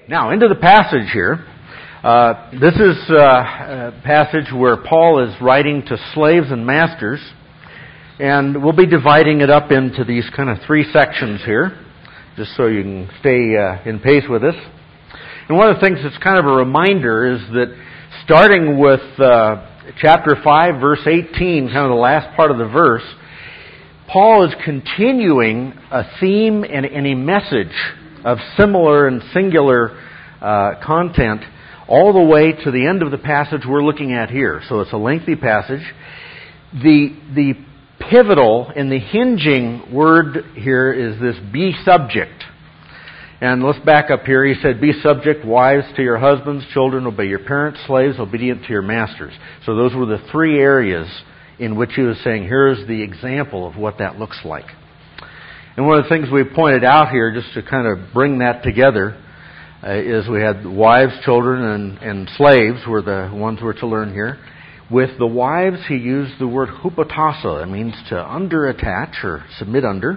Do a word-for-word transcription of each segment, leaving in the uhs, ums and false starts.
Now, into the passage here. Uh, this is uh, a passage where Paul is writing to slaves and masters, and we'll be dividing it up into these kind of three sections here, just so you can stay uh, in pace with us. And one of the things that's kind of a reminder is that starting with uh, chapter five, verse eighteen, kind of the last part of the verse, Paul is continuing a theme and, and a message of similar and singular uh, content all the way to the end of the passage we're looking at here. So it's a lengthy passage. The the pivotal and the hinging word here is this be subject. And let's back up here. He said, be subject, wives, to your husbands, children, obey your parents, slaves, obedient to your masters. So those were the three areas in which he was saying, here's the example of what that looks like. And one of the things we pointed out here, just to kind of bring that together, uh, is we had wives, children, and, and slaves were the ones we're to learn here. With the wives, he used the word hupotasso. It means to under-attach or submit under.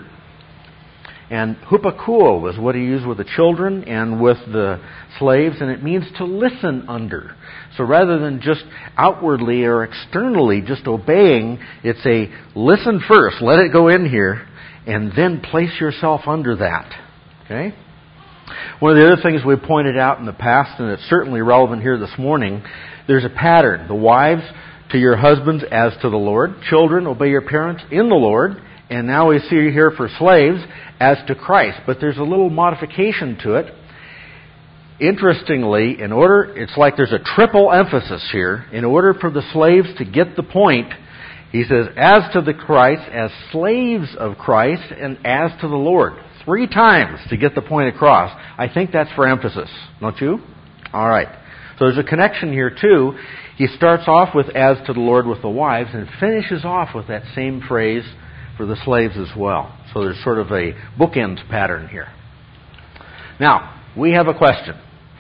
And hupakuo was what he used with the children and with the slaves, and it means to listen under. So rather than just outwardly or externally just obeying, it's a listen first, let it go in here, and then place yourself under that. Okay? One of the other things we pointed out in the past, and it's certainly relevant here this morning, there's a pattern. The wives, to your husbands as to the Lord. Children, obey your parents in the Lord. And now we see here for slaves as to Christ. But there's a little modification to it. Interestingly, in order, it's like there's a triple emphasis here. In order for the slaves to get the point, he says, as to the Christ, as slaves of Christ, and as to the Lord. Three times to get the point across. I think that's for emphasis, don't you? All right. So there's a connection here too. He starts off with as to the Lord with the wives and finishes off with that same phrase for the slaves as well. So there's sort of a bookends pattern here. Now, we have a question.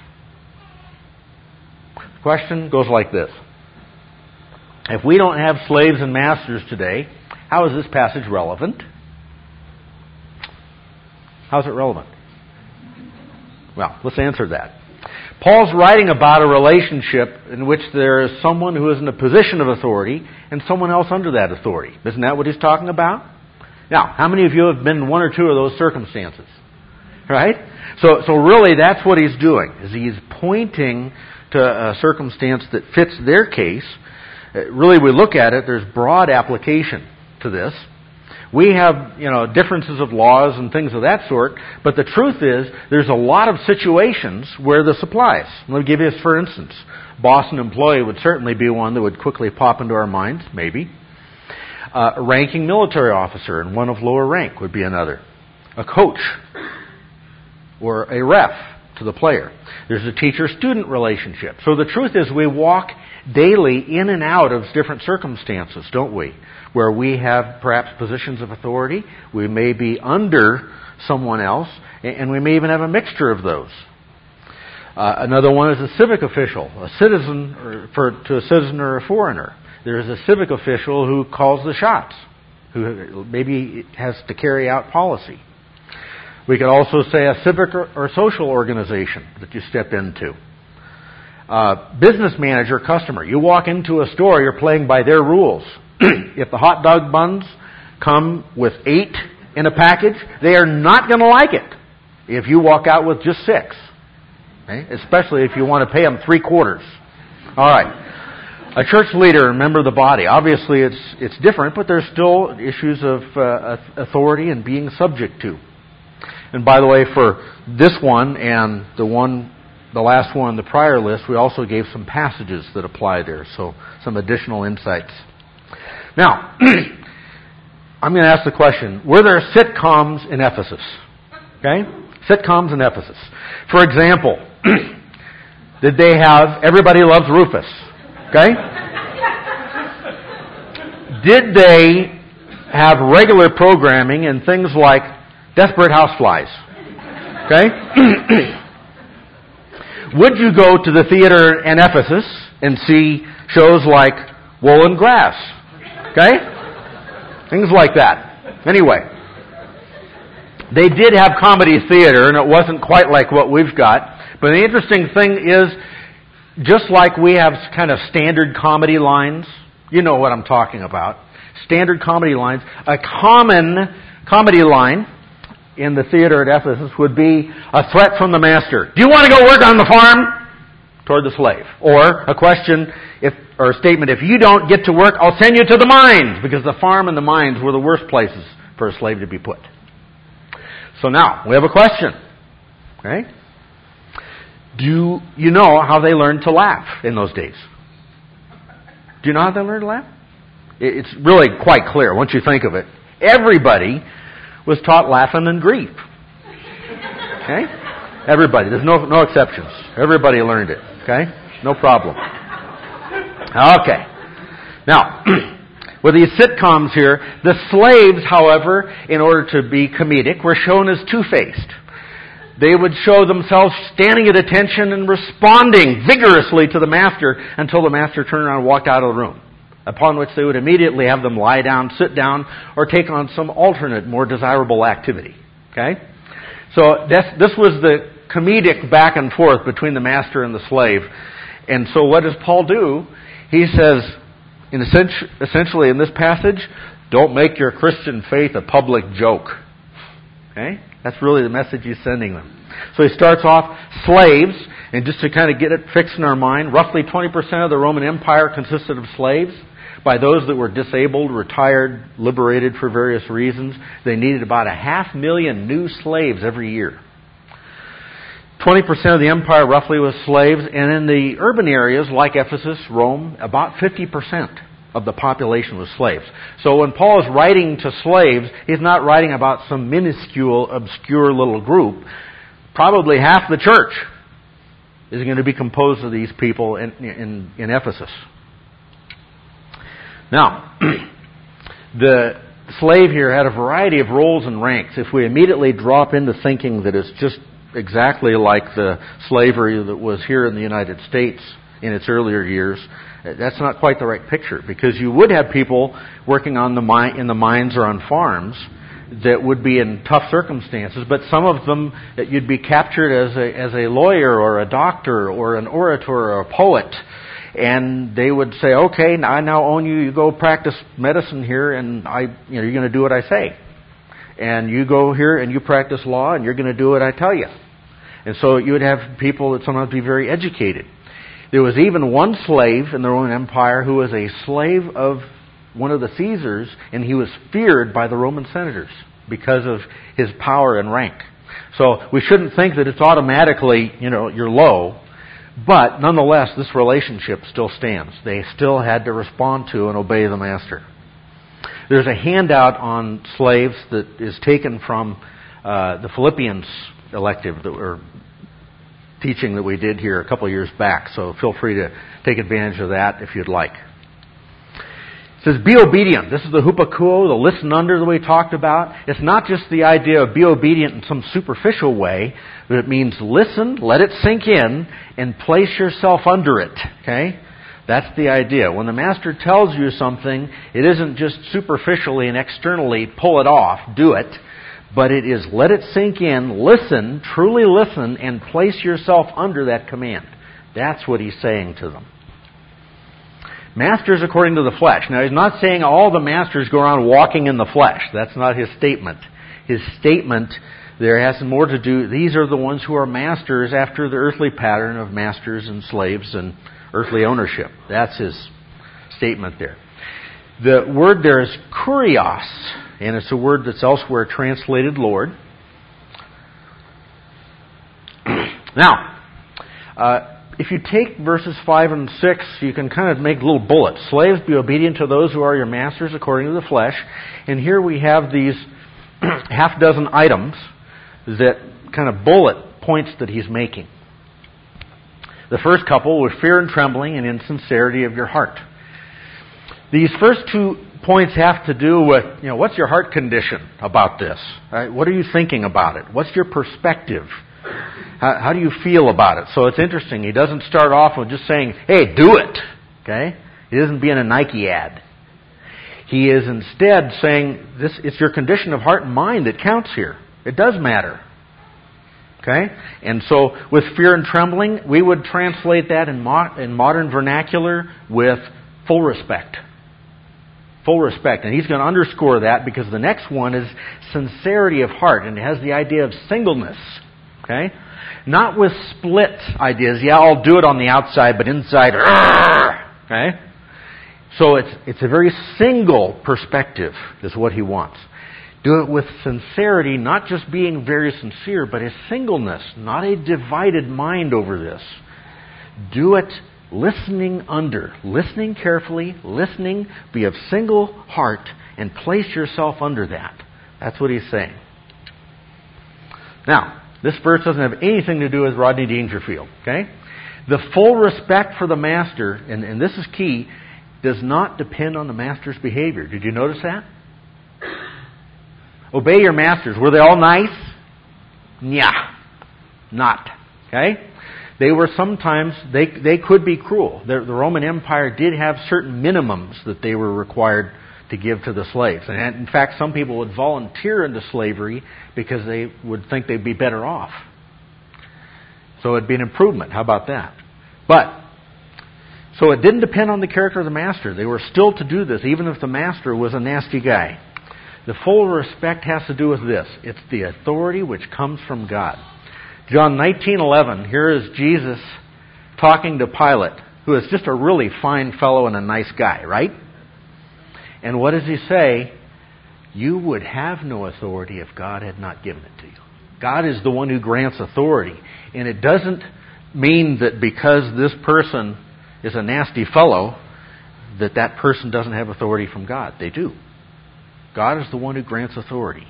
The question goes like this. If we don't have slaves and masters today, how is this passage relevant? How is it relevant? Well, let's answer that. Paul's writing about a relationship in which there is someone who is in a position of authority and someone else under that authority. Isn't that what he's talking about? Now, how many of you have been in one or two of those circumstances? Right? So, so really that's what he's doing, is he's pointing to a circumstance that fits their case. Really, we look at it, there's broad application to this. We have, you know, differences of laws and things of that sort, but the truth is there's a lot of situations where this applies. Let me give you this for instance. Boss and employee would certainly be one that would quickly pop into our minds, maybe. Uh, a ranking military officer and one of lower rank would be another. A coach or a ref to the player. There's a teacher-student relationship. So the truth is we walk daily in and out of different circumstances, don't we? Where we have perhaps positions of authority, we may be under someone else, and we may even have a mixture of those. Uh, another one is a civic official, a citizen, or for, to a citizen or a foreigner. There is a civic official who calls the shots, who maybe has to carry out policy. We could also say a civic or, or social organization that you step into. Uh, business manager, customer. You walk into a store, you're playing by their rules. If the hot dog buns come with eight in a package, they are not going to like it if you walk out with just six. Okay? Especially if you want to pay them three quarters. All right. A church leader, a member of the body. Obviously, it's it's different, but there's still issues of uh, authority and being subject to. And by the way, for this one and the one, the last one on the prior list, we also gave some passages that apply there, so some additional insights. Now, I'm going to ask the question, were there sitcoms in Ephesus? Okay? Sitcoms in Ephesus. For example, did they have Everybody Loves Rufus? Okay? Did they have regular programming and things like Desperate Houseflies? Okay? Would you go to the theater in Ephesus and see shows like Wool and Grass? Okay? Things like that. Anyway, They did have comedy theater, and it wasn't quite like what we've got. But the interesting thing is, just like we have kind of standard comedy lines, you know what I'm talking about, standard comedy lines, a common comedy line in the theater at Ephesus would be a threat from the master. Do you want to go work on the farm? Toward the slave. Or a question, if, or a statement, if you don't get to work, I'll send you to the mines, because the farm and the mines were the worst places for a slave to be put. So now, we have a question. Okay? Do you know how they learned to laugh in those days? Do you know how they learned to laugh? It's really quite clear once you think of it. Everybody was taught laughing and grief. Okay? Everybody. There's no no exceptions. Everybody learned it. Okay? No problem. Okay. Now, with these sitcoms here, the slaves, however, in order to be comedic, were shown as two-faced. They would show themselves standing at attention and responding vigorously to the master until the master turned around and walked out of the room, upon which they would immediately have them lie down, sit down, or take on some alternate, more desirable activity. Okay? So this, this was the comedic back and forth between the master and the slave. And so what does Paul do? He says, in essentially in this passage, don't make your Christian faith a public joke. Okay? That's really the message he's sending them. So he starts off, slaves, and just to kind of get it fixed in our mind, roughly twenty percent of the Roman Empire consisted of slaves. By those that were disabled, retired, liberated for various reasons, they needed about a half million new slaves every year. twenty percent of the empire roughly was slaves, and in the urban areas like Ephesus, Rome, about fifty percent of the population was slaves. So when Paul is writing to slaves, he's not writing about some minuscule, obscure little group. Probably half the church is going to be composed of these people in, in, in Ephesus. Now, the slave here had a variety of roles and ranks. If we immediately drop into thinking that it's just exactly like the slavery that was here in the United States in its earlier years, that's not quite the right picture, because you would have people working on the mi- in the mines or on farms that would be in tough circumstances, but some of them that you'd be captured as a as a lawyer or a doctor or an orator or a poet, and they would say, "Okay, I now own you. You go practice medicine here, and I, you know, you're going to do what I say, and you go here and you practice law, and you're going to do what I tell you." And so you would have people that sometimes be very educated. There was even one slave in the Roman Empire who was a slave of one of the Caesars, and he was feared by the Roman senators because of his power and rank. So we shouldn't think that it's automatically, you know, you're low, but nonetheless, this relationship still stands. They still had to respond to and obey the master. There's a handout on slaves that is taken from uh, the Philippians elective that we're teaching that we did here a couple of years back, so feel free to take advantage of that if you'd like. It says, be obedient. This is the hupakuo, the listen under that we talked about. It's not just the idea of be obedient in some superficial way, but it means listen, let it sink in, and place yourself under it. Okay? That's the idea. When the master tells you something, it isn't just superficially and externally pull it off, do it, but it is let it sink in, listen, truly listen, and place yourself under that command. That's what he's saying to them. Masters according to the flesh. Now, he's not saying all the masters go around walking in the flesh. That's not his statement. His statement there has more to do, these are the ones who are masters after the earthly pattern of masters and slaves and earthly ownership. That's his statement there. The word there is kurios, and it's a word that's elsewhere translated Lord. Now, uh, if you take verses five and six, you can kind of make little bullets. Slaves, be obedient to those who are your masters according to the flesh. And here we have these half dozen items that kind of bullet points that he's making. The first couple were fear and trembling and insincerity of your heart. These first two points have to do with, you know, what's your heart condition about this? Right? What are you thinking about it? What's your perspective? How, how do you feel about it? So it's interesting. He doesn't start off with just saying, hey, do it. Okay? He isn't being a Nike ad. He is instead saying, this it's your condition of heart and mind that counts here. It does matter. Okay? And so with fear and trembling, we would translate that in, mo- in modern vernacular with full respect. Full respect. And he's going to underscore that because the next one is sincerity of heart. And it has the idea of singleness. Okay? Not with split ideas. Yeah, I'll do it on the outside, but inside, okay? So it's it's a very single perspective is what he wants. Do it with sincerity, not just being very sincere, but a singleness, not a divided mind over this. Do it listening under, listening carefully, listening, be of single heart, and place yourself under that. That's what he's saying. Now, this verse doesn't have anything to do with Rodney Dangerfield, okay? The full respect for the master, and, and this is key, does not depend on the master's behavior. Did you notice that? Obey your masters. Were they all nice? Yeah. Not. Okay? They were sometimes, they they could be cruel. The, the Roman Empire did have certain minimums that they were required to give to the slaves. And in fact, some people would volunteer into slavery because they would think they'd be better off. So it'd be an improvement. How about that? But, so it didn't depend on the character of the master. They were still to do this, even if the master was a nasty guy. The full respect has to do with this. It's the authority which comes from God. John nineteen eleven, here is Jesus talking to Pilate, who is just a really fine fellow and a nice guy, right? And what does he say? You would have no authority if God had not given it to you. God is the one who grants authority. And it doesn't mean that because this person is a nasty fellow, that that person doesn't have authority from God. They do. God is the one who grants authority.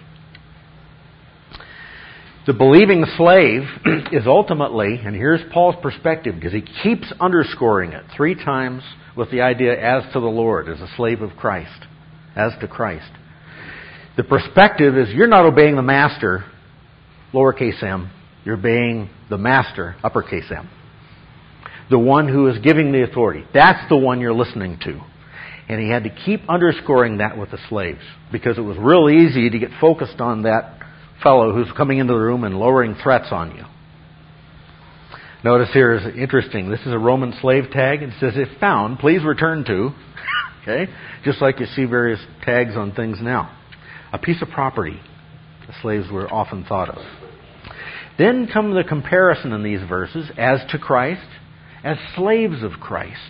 The believing slave is ultimately, and here's Paul's perspective, because he keeps underscoring it three times with the idea as to the Lord, as a slave of Christ, as to Christ. The perspective is you're not obeying the master, lowercase m, you're obeying the master, uppercase M. The one who is giving the authority. That's the one you're listening to. And he had to keep underscoring that with the slaves, because it was real easy to get focused on that fellow who's coming into the room and lowering threats on you. Notice here is interesting. This is a Roman slave tag. It says, if found, please return to. Okay? Just like you see various tags on things now. A piece of property the slaves were often thought of. Then come the comparison in these verses as to Christ, as slaves of Christ.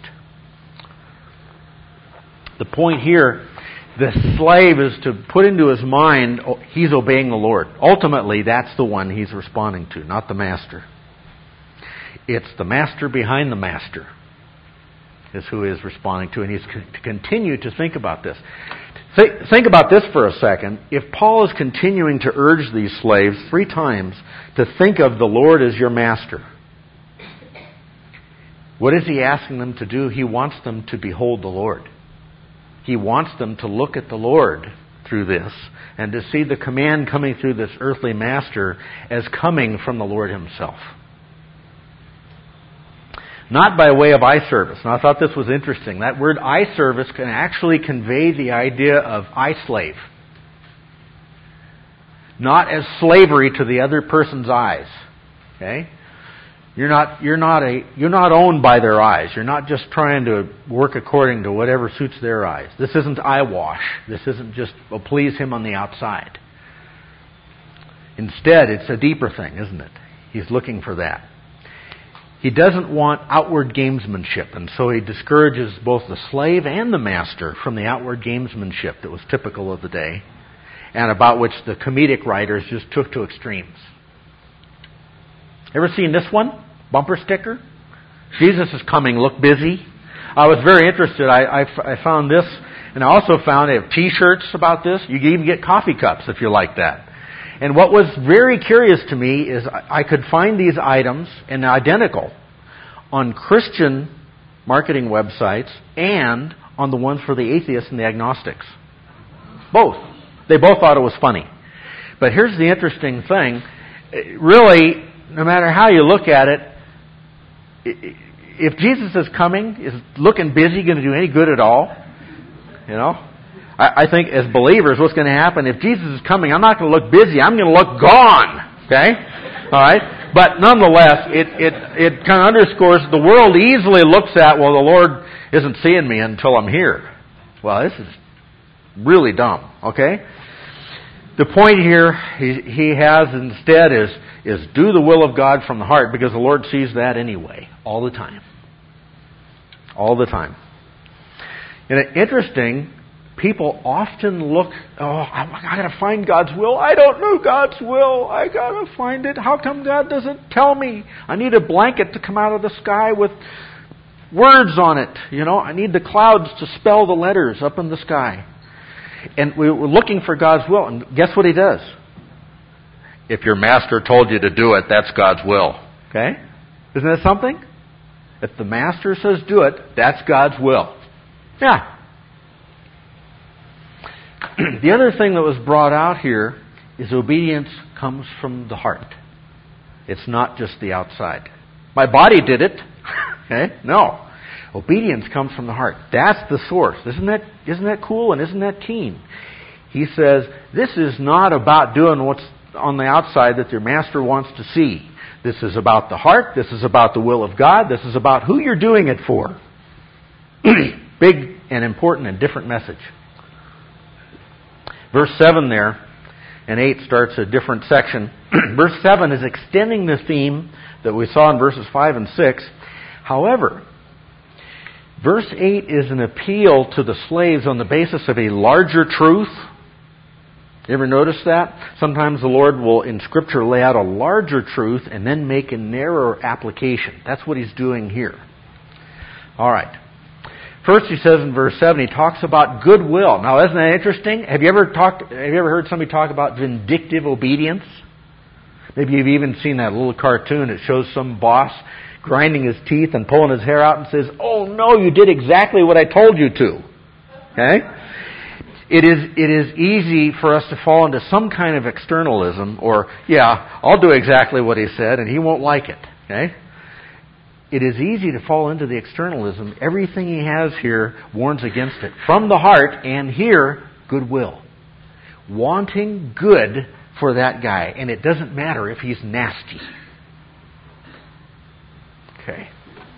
The point here, the slave is to put into his mind, oh, he's obeying the Lord. Ultimately, that's the one he's responding to, not the master. It's the master behind the master is who he is responding to, and he's to continue to think about this. Think, think about this for a second. If Paul is continuing to urge these slaves three times to think of the Lord as your master, what is he asking them to do? He wants them to behold the Lord. He wants them to look at the Lord through this and to see the command coming through this earthly master as coming from the Lord himself. Not by way of eye service. Now I thought this was interesting. That word eye service can actually convey the idea of eye slave. Not as slavery to the other person's eyes. Okay? You're not you're not a you're not owned by their eyes. You're not just trying to work according to whatever suits their eyes. This isn't eye wash. This isn't just well, please him on the outside. Instead, it's a deeper thing, isn't it? He's looking for that. He doesn't want outward gamesmanship, and so he discourages both the slave and the master from the outward gamesmanship that was typical of the day, and about which the comedic writers just took to extremes. Ever seen this one? Bumper sticker? Jesus is coming, look busy. I was very interested. I, I, I found this, and I also found they have T-shirts about this. You can even get coffee cups if you like that. And what was very curious to me is I could find these items, and identical, on Christian marketing websites and on the ones for the atheists and the agnostics. Both. They both thought it was funny. But here's the interesting thing. Really, no matter how you look at it, if Jesus is coming, is looking busy going to do any good at all? You know? I, I think as believers, what's going to happen, if Jesus is coming, I'm not going to look busy, I'm going to look gone. Okay? All right? But nonetheless, it, it, it kind of underscores the world easily looks at, well, the Lord isn't seeing me until I'm here. Well, this is really dumb. Okay? The point here he, he has instead is, is do the will of God from the heart, because the Lord sees that anyway, all the time. All the time. And it's interesting, people often look, oh, I got to find God's will. I don't know God's will. I got to find it. How come God doesn't tell me? I need a blanket to come out of the sky with words on it. You know, I need the clouds to spell the letters up in the sky. And we were looking for God's will. And guess what He does? If your master told you to do it, that's God's will. Okay? Isn't that something? If the master says do it, that's God's will. Yeah. The other thing that was brought out here is obedience comes from the heart. It's not just the outside. My body did it. Okay? No. Obedience comes from the heart. That's the source. Isn't that, isn't that cool and isn't that keen? He says, this is not about doing what's on the outside that your master wants to see. This is about the heart. This is about the will of God. This is about who you're doing it for. Big and important and different message. Verse seven there and eight starts a different section. Verse seven is extending the theme that we saw in verses five and six. However, verse eight is an appeal to the slaves on the basis of a larger truth. You ever notice that? Sometimes the Lord will, in Scripture, lay out a larger truth and then make a narrower application. That's what He's doing here. All right. First, he says in verse seven, he talks about goodwill. Now, isn't that interesting? Have you ever talked? Have you ever heard somebody talk about vindictive obedience? Maybe you've even seen that little cartoon. It shows some boss grinding his teeth and pulling his hair out and says, "Oh no, you did exactly what I told you to." Okay? It is it is easy for us to fall into some kind of externalism, or yeah, I'll do exactly what he said, and he won't like it. Okay? It is easy to fall into the externalism. Everything he has here warns against it. From the heart, and here, goodwill. Wanting good for that guy. And it doesn't matter if he's nasty. Okay.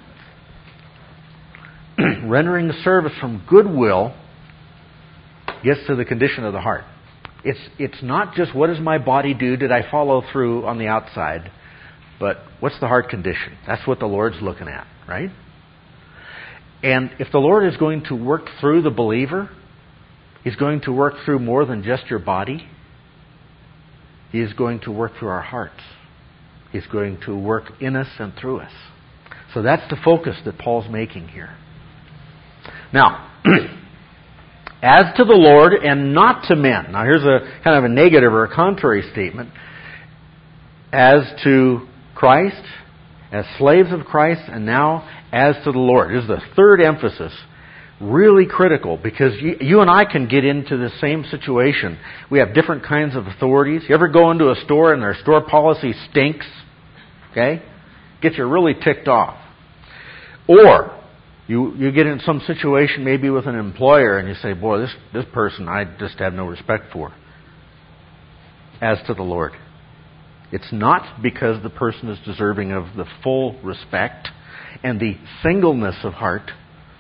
Rendering the service from goodwill gets to the condition of the heart. It's, it's not just what does my body do? Did I follow through on the outside? But what's the heart condition? That's what the Lord's looking at, right? And if the Lord is going to work through the believer, He's going to work through more than just your body. He is going to work through our hearts. He's going to work in us and through us. So that's the focus that Paul's making here. Now, as to the Lord and not to men. Now here's a kind of a negative or a contrary statement. As to Christ, as slaves of Christ, and now as to the Lord. This is the third emphasis. Really critical, because you, you and I can get into the same situation. We have different kinds of authorities. You ever go into a store and their store policy stinks? Okay? Gets you really ticked off. Or you you get in some situation maybe with an employer and you say, boy, this, this person I just have no respect for. As to the Lord. It's not because the person is deserving of the full respect and the singleness of heart.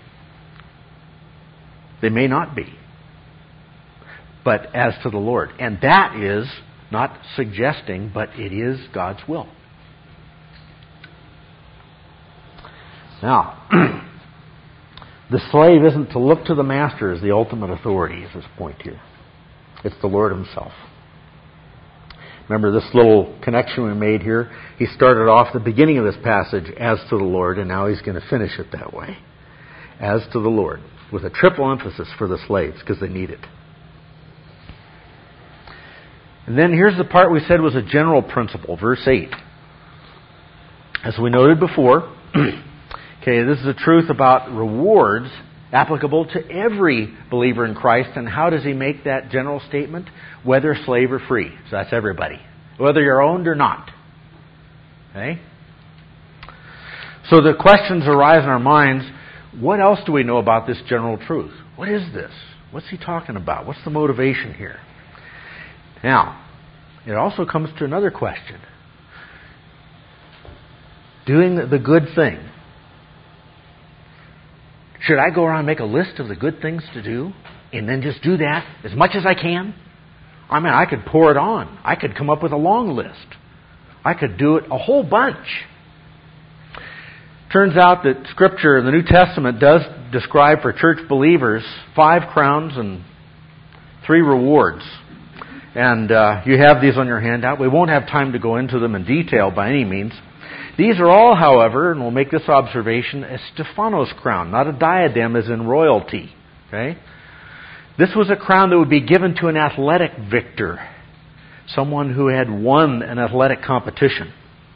They may not be. But as to the Lord. And that is not suggesting, but it is God's will. Now, the slave isn't to look to the master as the ultimate authority, is this point here. It's the Lord Himself. Remember this little connection we made here? He started off the beginning of this passage as to the Lord, and now he's going to finish it that way. As to the Lord, with a triple emphasis for the slaves, because they need it. And then here's the part we said was a general principle, verse eight. As we noted before, okay, this is a truth about rewards applicable to every believer in Christ. And how does he make that general statement? Whether slave or free. So that's everybody. Whether you're owned or not. Okay? So the questions arise in our minds, what else do we know about this general truth? What is this? What's he talking about? What's the motivation here? Now, it also comes to another question. Doing the good thing. Should I go around and make a list of the good things to do and then just do that as much as I can? I mean, I could pour it on. I could come up with a long list. I could do it a whole bunch. Turns out that Scripture in the New Testament does describe for church believers five crowns and three rewards. And uh, you have these on your handout. We won't have time to go into them in detail by any means. These are all, however, and we'll make this observation, a Stephanos crown, not a diadem as in royalty. Okay? This was a crown that would be given to an athletic victor, someone who had won an athletic competition.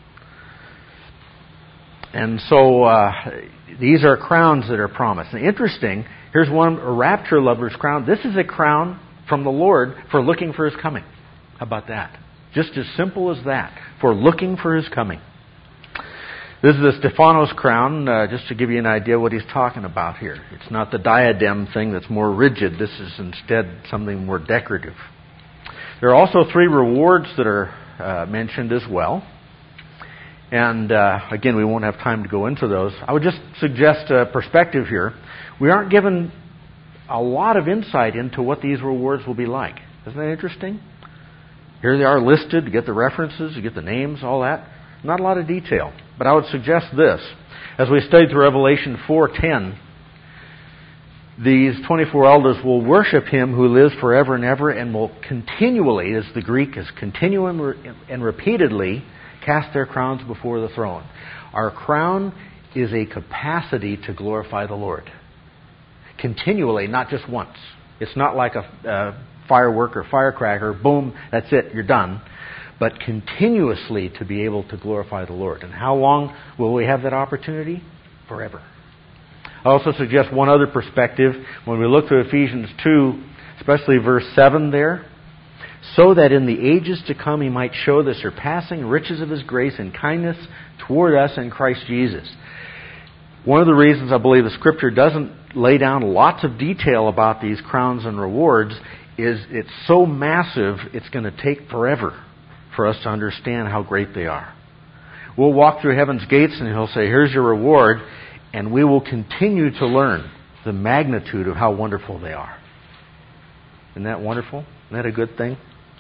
And so uh, these are crowns that are promised. And interesting, here's one, a rapture lover's crown. This is a crown from the Lord for looking for His coming. How about that? Just as simple as that, for looking for His coming. This is the Stephanos crown, uh, just to give you an idea what he's talking about here. It's not the diadem thing that's more rigid. This is instead something more decorative. There are also three rewards that are uh, mentioned as well. And uh, again, we won't have time to go into those. I would just suggest a perspective here. We aren't given a lot of insight into what these rewards will be like. Isn't that interesting? Here they are listed. You get the references, you get the names, all that. Not a lot of detail. But I would suggest this. As we study through Revelation four ten, these twenty-four elders will worship Him who lives forever and ever and will continually, as the Greek is continually and repeatedly, cast their crowns before the throne. Our crown is a capacity to glorify the Lord. Continually, not just once. It's not like a uh, firework or firecracker. Boom, that's it, you're done. But continuously to be able to glorify the Lord. And how long will we have that opportunity? Forever. I also suggest one other perspective. When we look through Ephesians two, especially verse seven there, so that in the ages to come He might show the surpassing riches of His grace and kindness toward us in Christ Jesus. One of the reasons I believe the Scripture doesn't lay down lots of detail about these crowns and rewards is it's so massive it's going to take forever for us to understand how great they are. We'll walk through heaven's gates and He'll say, here's your reward, and we will continue to learn the magnitude of how wonderful they are. Isn't that wonderful? Isn't that a good thing?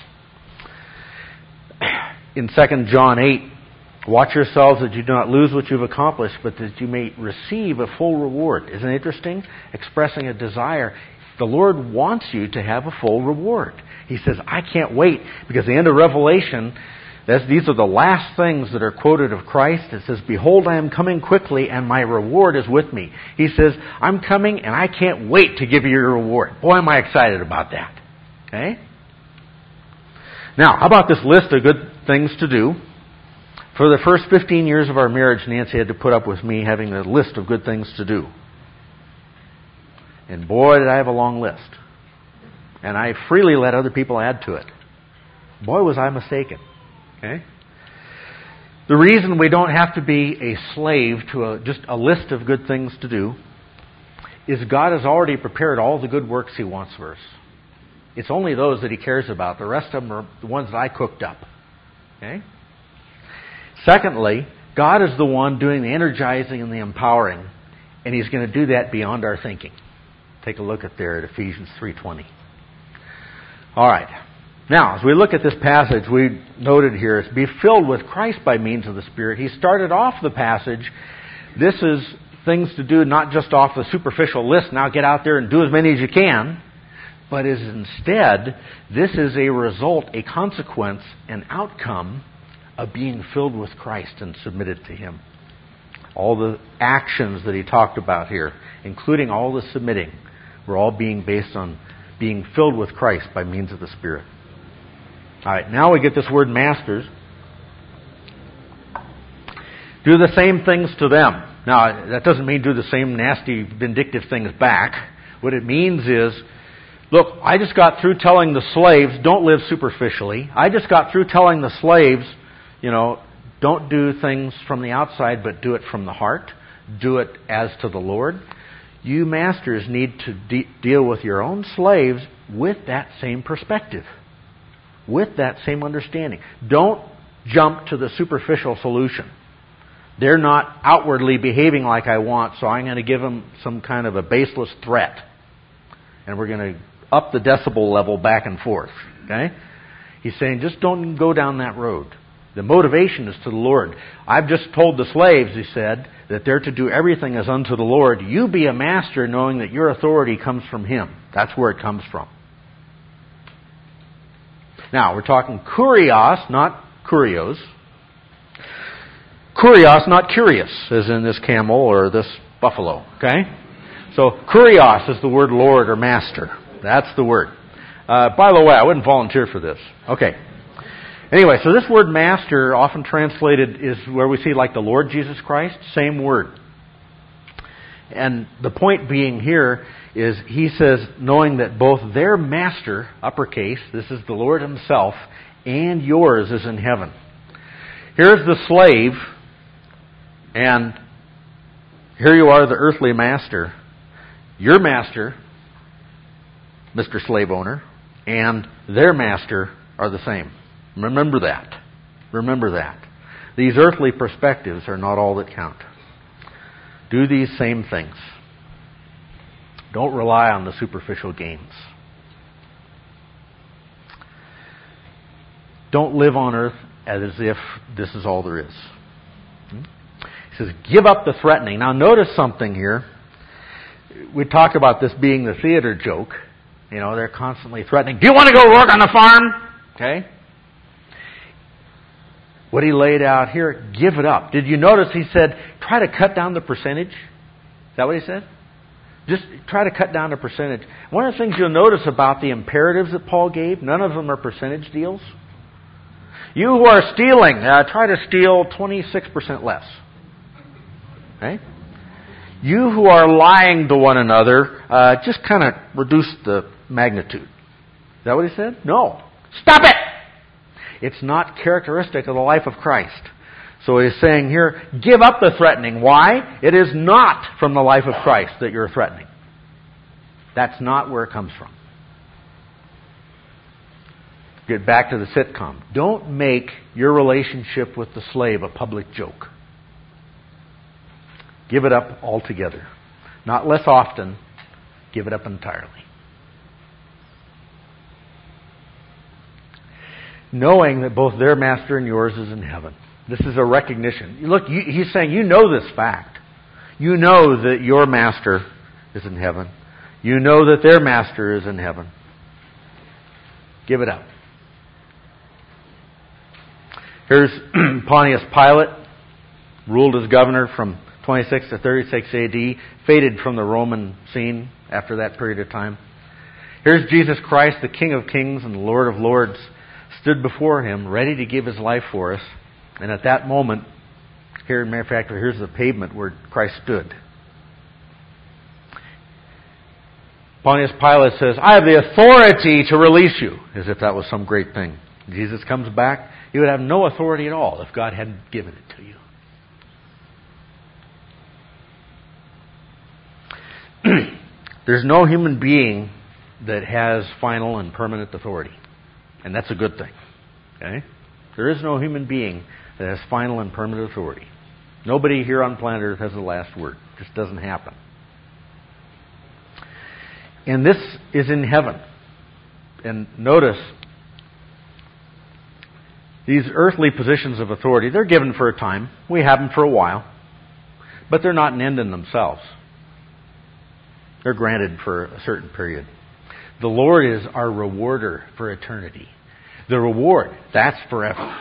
In Second John eight, watch yourselves that you do not lose what you've accomplished, but that you may receive a full reward. Isn't it interesting? Expressing a desire. The Lord wants you to have a full reward. He says, I can't wait, because the end of Revelation, that's, these are the last things that are quoted of Christ. It says, behold, I am coming quickly, and my reward is with me. He says, I'm coming, and I can't wait to give you your reward. Boy, am I excited about that. Okay? Now, how about this list of good things to do? For the first fifteen years of our marriage, Nancy had to put up with me having a list of good things to do. And boy, did I have a long list. And I freely let other people add to it. Boy, was I mistaken. Okay? The reason we don't have to be a slave to a, just a list of good things to do is God has already prepared all the good works He wants for us. It's only those that He cares about. The rest of them are the ones that I cooked up. Okay? Secondly, God is the one doing the energizing and the empowering. And He's going to do that beyond our thinking. Take a look at there at Ephesians three twenty. All right. Now, as we look at this passage, we noted here, is be filled with Christ by means of the Spirit. He started off the passage, this is things to do not just off the superficial list, now get out there and do as many as you can, but is instead, this is a result, a consequence, an outcome of being filled with Christ and submitted to Him. All the actions that he talked about here, including all the submitting, were all being based on being filled with Christ by means of the Spirit. All right, now we get this word masters. Do the same things to them. Now, that doesn't mean do the same nasty, vindictive things back. What it means is, look, I just got through telling the slaves, don't live superficially. I just got through telling the slaves, you know, don't do things from the outside, but do it from the heart. Do it as to the Lord. You masters need to de- deal with your own slaves with that same perspective, with that same understanding. Don't jump to the superficial solution. They're not outwardly behaving like I want, so I'm going to give them some kind of a baseless threat. And we're going to up the decibel level back and forth. Okay? He's saying, just don't go down that road. The motivation is to the Lord. I've just told the slaves, he said, that they're to do everything as unto the Lord. You be a master knowing that your authority comes from Him. That's where it comes from. Now, we're talking kurios, not kurios. Kurios, not curious, as in this camel or this buffalo. Okay? So, kurios is the word Lord or master. That's the word. Uh, by the way, I wouldn't volunteer for this. Okay. Anyway, so this word master, often translated, is where we see like the Lord Jesus Christ. Same word. And the point being here is he says, knowing that both their master, uppercase, this is the Lord Himself, and yours is in heaven. Here's the slave, and here you are, the earthly master. Your master, Mister Slave Owner, and their master are the same. Remember that. Remember that. These earthly perspectives are not all that count. Do these same things. Don't rely on the superficial gains. Don't live on earth as if this is all there is. He says, give up the threatening. Now notice something here. We talked about this being the theater joke. You know, they're constantly threatening. Do you want to go work on the farm? Okay. What he laid out here, give it up. Did you notice he said, try to cut down the percentage? Is that what he said? Just try to cut down the percentage. One of the things you'll notice about the imperatives that Paul gave, none of them are percentage deals. You who are stealing, uh, try to steal twenty-six percent less. Okay? You who are lying to one another, uh, just kind of reduce the magnitude. Is that what he said? No. Stop it! It's not characteristic of the life of Christ. So he's saying here, give up the threatening. Why? It is not from the life of Christ that you're threatening. That's not where it comes from. Get back to the sitcom. Don't make your relationship with the slave a public joke. Give it up altogether. Not less often, give it up entirely. Knowing that both their master and yours is in heaven. This is a recognition. Look, you, he's saying you know this fact. You know that your master is in heaven. You know that their master is in heaven. Give it up. Here's Pontius Pilate, ruled as governor from twenty-six to thirty-six A D, faded from the Roman scene after that period of time. Here's Jesus Christ, the King of Kings and the Lord of Lords, stood before Him, ready to give His life for us. And at that moment, here, as a matter of fact, here's the pavement where Christ stood. Pontius Pilate says, I have the authority to release you, as if that was some great thing. Jesus comes back, He would have no authority at all if God hadn't given it to you. There's no human being that has final and permanent authority. And that's a good thing. Okay? There is no human being that has final and permanent authority. Nobody here on planet Earth has the last word. It just doesn't happen. And this is in heaven. And notice, these earthly positions of authority, they're given for a time. We have them for a while. But they're not an end in themselves. They're granted for a certain period. The Lord is our rewarder for eternity. The reward, that's forever.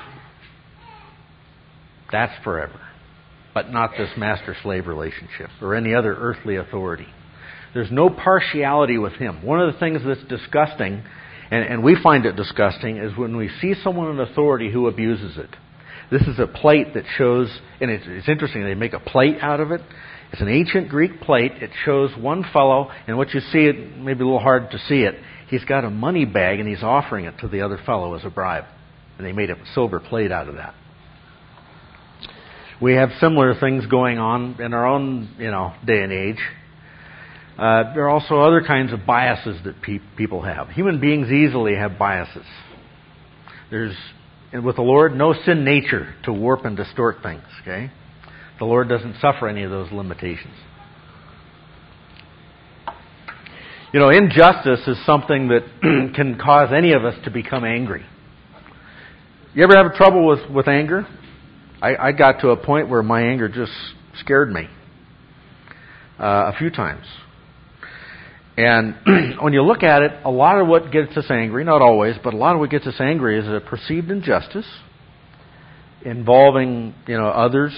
That's forever. But not this master-slave relationship or any other earthly authority. There's no partiality with Him. One of the things that's disgusting, and, and we find it disgusting, is when we see someone in authority who abuses it. This is a plate that shows, and it's, it's interesting, they make a plate out of it. It's an ancient Greek plate. It shows one fellow, and what you see, it may be a little hard to see it, he's got a money bag and he's offering it to the other fellow as a bribe. And they made a silver plate out of that. We have similar things going on in our own, you know, day and age. Uh, there are also other kinds of biases that pe- people have. Human beings easily have biases. There's, and with the Lord, no sin nature to warp and distort things, okay? The Lord doesn't suffer any of those limitations. You know, injustice is something that can cause any of us to become angry. You ever have trouble with, with anger? I, I got to a point where my anger just scared me uh, a few times. And when you look at it, a lot of what gets us angry, not always, but a lot of what gets us angry is a perceived injustice involving, you know, others.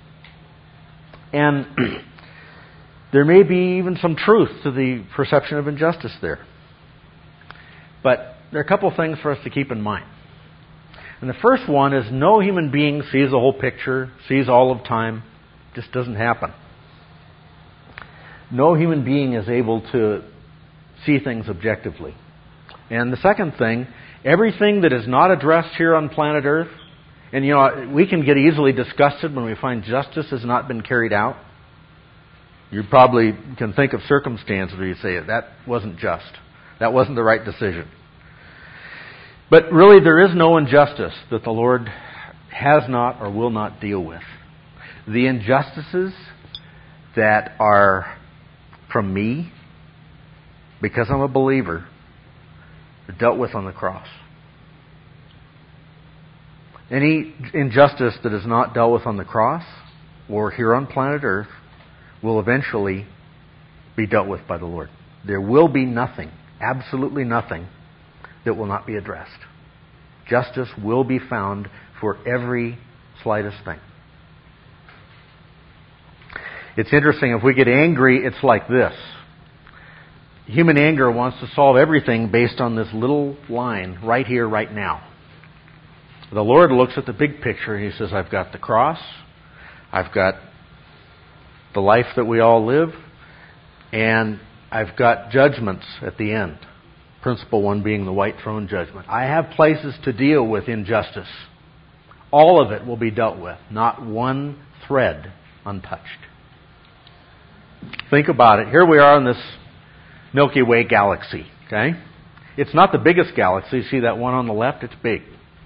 And there may be even some truth to the perception of injustice there. But there are a couple of things for us to keep in mind. And the first one is no human being sees the whole picture, sees all of time. It just doesn't happen. No human being is able to see things objectively. And the second thing, everything that is not addressed here on planet Earth, and you know, we can get easily disgusted when we find justice has not been carried out. You probably can think of circumstances where you say, that wasn't just. That wasn't the right decision. But really, there is no injustice that the Lord has not or will not deal with. The injustices that are from me, because I'm a believer, are dealt with on the cross. Any injustice that is not dealt with on the cross or here on planet Earth will eventually be dealt with by the Lord. There will be nothing, absolutely nothing, that will not be addressed. Justice will be found for every slightest thing. It's interesting, if we get angry, it's like this. Human anger wants to solve everything based on this little line right here, right now. The Lord looks at the big picture and He says, I've got the cross, I've got the life that we all live, and I've got judgments at the end. Principal one being the white throne judgment. I have places to deal with injustice. All of it will be dealt with, not one thread untouched. Think about it. Here we are in this Milky Way galaxy, okay? It's not the biggest galaxy. See that one on the left? It's big.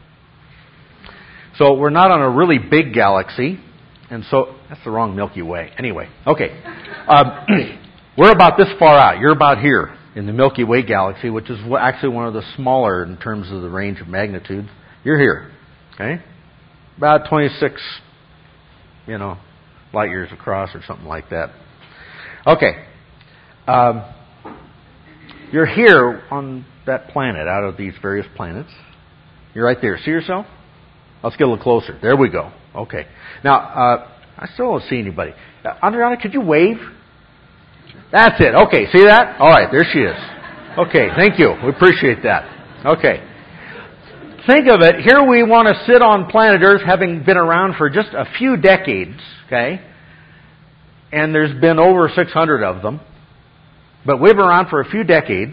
So we're not on a really big galaxy, and so that's the wrong Milky Way. Anyway, okay. Um, we're about this far out. You're about here in the Milky Way galaxy, which is actually one of the smaller in terms of the range of magnitude. You're here, okay? About twenty-six, you know, light years across or something like that. Okay. Um, you're here on that planet, out of these various planets. You're right there. See yourself? Let's get a little closer. There we go. Okay. Now, uh, I still don't see anybody. Uh, Adriana, could you wave? That's it. Okay. See that? All right. There she is. Okay. Thank you. We appreciate that. Okay. Think of it. Here we want to sit on planet Earth, having been around for just a few decades, okay? And there's been over six hundred of them. But we've been around for a few decades.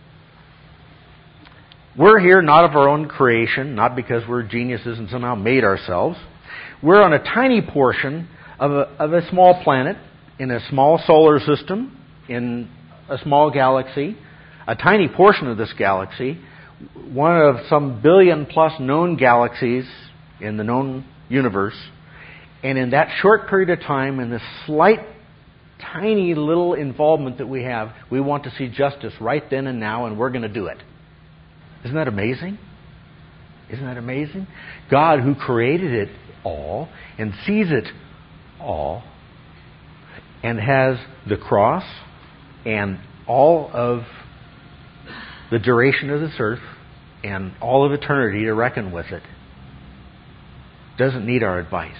We're here not of our own creation, not because we're geniuses and somehow made ourselves. We're on a tiny portion of a, of a small planet in a small solar system, in a small galaxy, a tiny portion of this galaxy, one of some billion plus known galaxies in the known universe. And in that short period of time, in this slight, tiny little involvement that we have, we want to see justice right then and now, and we're going to do it. Isn't that amazing? Isn't that amazing? God, who created it all and sees it all and has the cross and all of the duration of this earth and all of eternity to reckon with it, doesn't need our advice.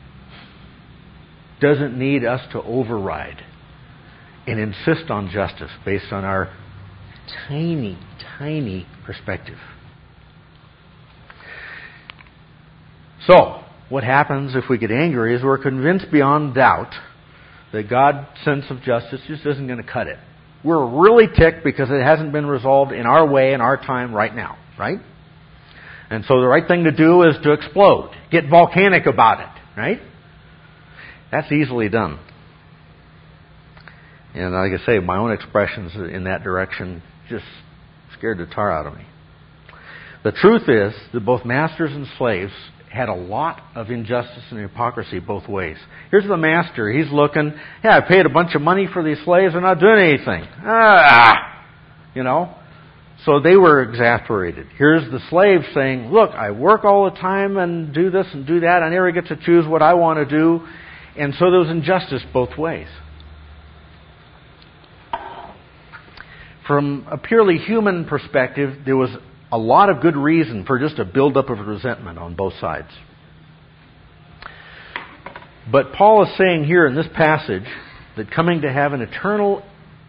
Doesn't need us to override and insist on justice based on our tiny, tiny perspective. So, what happens if we get angry is we're convinced beyond doubt that God's sense of justice just isn't going to cut it. We're really ticked because it hasn't been resolved in our way, in our time, right now, right? And so the right thing to do is to explode, get volcanic about it, right? That's easily done. And like I say, my own expressions in that direction just scared the tar out of me. The truth is that both masters and slaves had a lot of injustice and hypocrisy both ways. Here's the master. He's looking, yeah, I paid a bunch of money for these slaves. They're not doing anything. Ah! You know? So they were exasperated. Here's the slave saying, look, I work all the time and do this and do that. I never get to choose what I want to do. And so there was injustice both ways. From a purely human perspective, there was a lot of good reason for just a buildup of resentment on both sides. But Paul is saying here in this passage that coming to have an eternal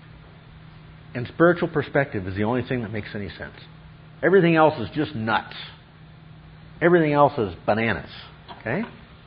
and spiritual perspective is the only thing that makes any sense. Everything else is just nuts. Everything else is bananas. Okay?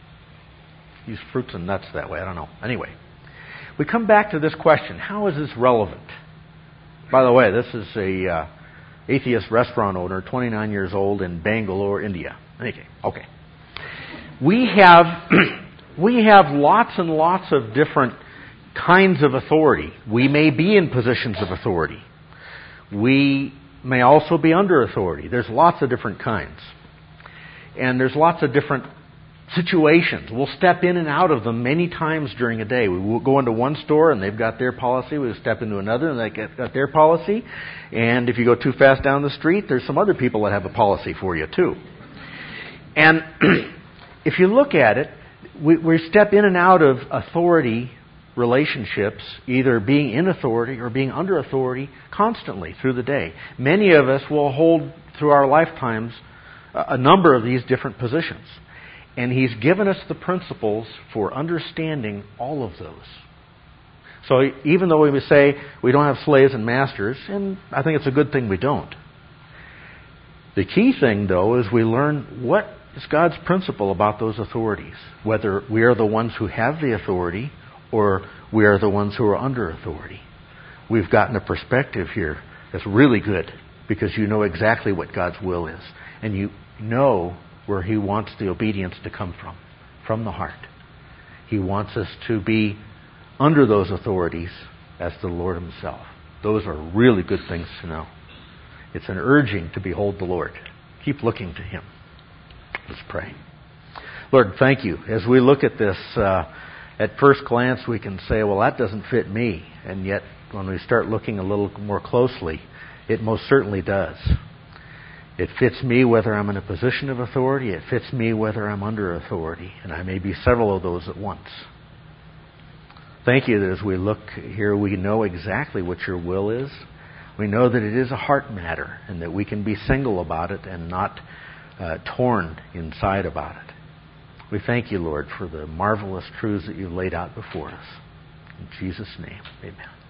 Use fruits and nuts that way. I don't know. Anyway, we come back to this question. How is this relevant? By the way, this is a uh, atheist restaurant owner, twenty-nine years old, in Bangalore, India. Okay. Okay. We have we have lots and lots of different kinds of authority. We may be in positions of authority. We may also be under authority. There's lots of different kinds. And there's lots of different situations. We'll step in and out of them many times during a day. We will go into one store and they've got their policy. We'll step into another and they've got their policy. And if you go too fast down the street, there's some other people that have a policy for you too. And if you look at it, we, we step in and out of authority relationships, either being in authority or being under authority constantly through the day. Many of us will hold through our lifetimes a number of these different positions. And He's given us the principles for understanding all of those. So even though we say we don't have slaves and masters, and I think it's a good thing we don't. The key thing, though, is we learn what is God's principle about those authorities. Whether we are the ones who have the authority or we are the ones who are under authority. We've gotten a perspective here that's really good because you know exactly what God's will is. And you know where He wants the obedience to come from, from the heart. He wants us to be under those authorities as the Lord Himself. Those are really good things to know. It's an urging to behold the Lord. Keep looking to Him. Let's pray. Lord, thank You. As we look at this, uh, at first glance we can say, well, that doesn't fit me. And yet, when we start looking a little more closely, it most certainly does. It fits me whether I'm in a position of authority. It fits me whether I'm under authority. And I may be several of those at once. Thank You that as we look here, we know exactly what Your will is. We know that it is a heart matter and that we can be single about it and not uh, torn inside about it. We thank You, Lord, for the marvelous truths that You've laid out before us. In Jesus' name, amen.